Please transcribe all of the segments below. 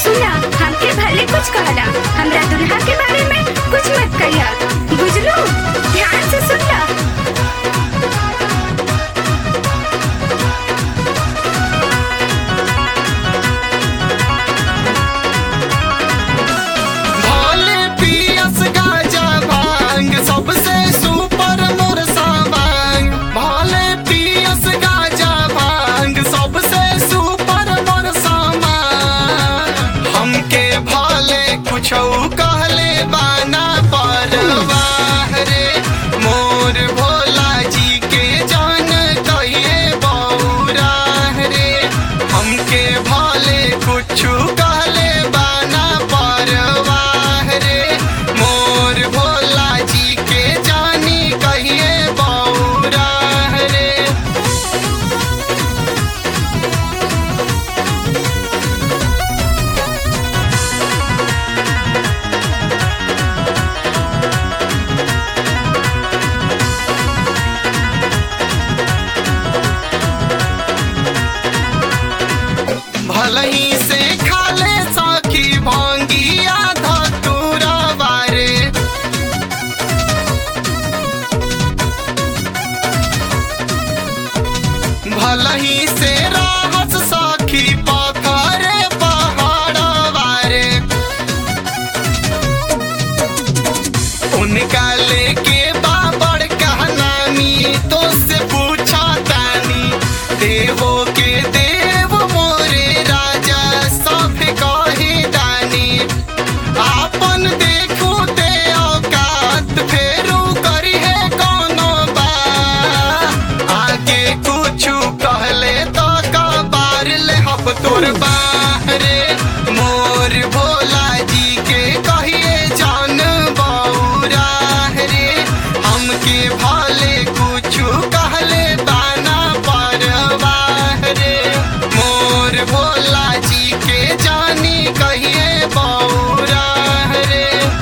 सुना, हमके भले कुछ कहला, हमरा दुल्हा के बारे में कुछ मत कहिया, बुझलू? ध्यान से सुन ला। भोले पियस गाजा भांग सबसे सुपर मोर सावांग। भोले पियस गाजा भांग सबसे सुपर मोर सावांग। हमके भले कुछो कहले बाना परवाह रे, मोर भोला जी के जान कहिए बौरा रे। हमके भले कुछ कहले बाना परवाह रे, मोर भोला जी के जानी कहिए बौरा रे। भलही से खाले साखी भांगिया धतूरा बारे। भलही से राहत साखी पथरे पहाड़ बारे। उनका लेके बाबड़ कहनामी तो से पूछा तानी, देवो के देव मोरे राजा सब कहे दानी। आपन देखो ते औकात फेरू करी है कोनो बा, आगे कुछु कहले तो कबार ले हब तोर बाहरे। मोर भोला जी के कहिए जान बौरा रे, हमके भले कुछु कहले बाना परवाह रे। मोर भोला जी के जानी कहिए बौरा रे।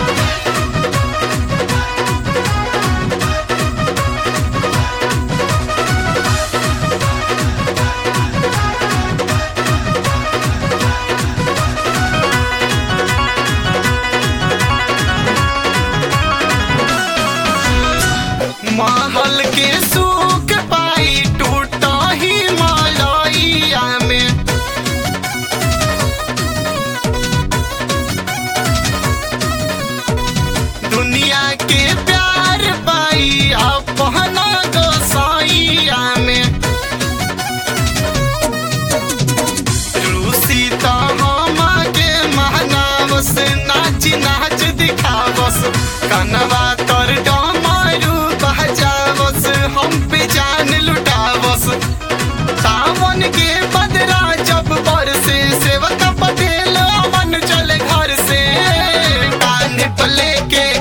महल के सुख पाई टूटा ही मलैया में। दुनिया के प्यार पाई अपना गोसाइया में। रूसी तो हम के महनावस, नाच नाच दिखावस, कनवा तर डमरू बजावस, हम पे जान लुटावस। सावन के बदरा जब बरसे, सेवक पटेल अमन चले घर से, कान पे लेके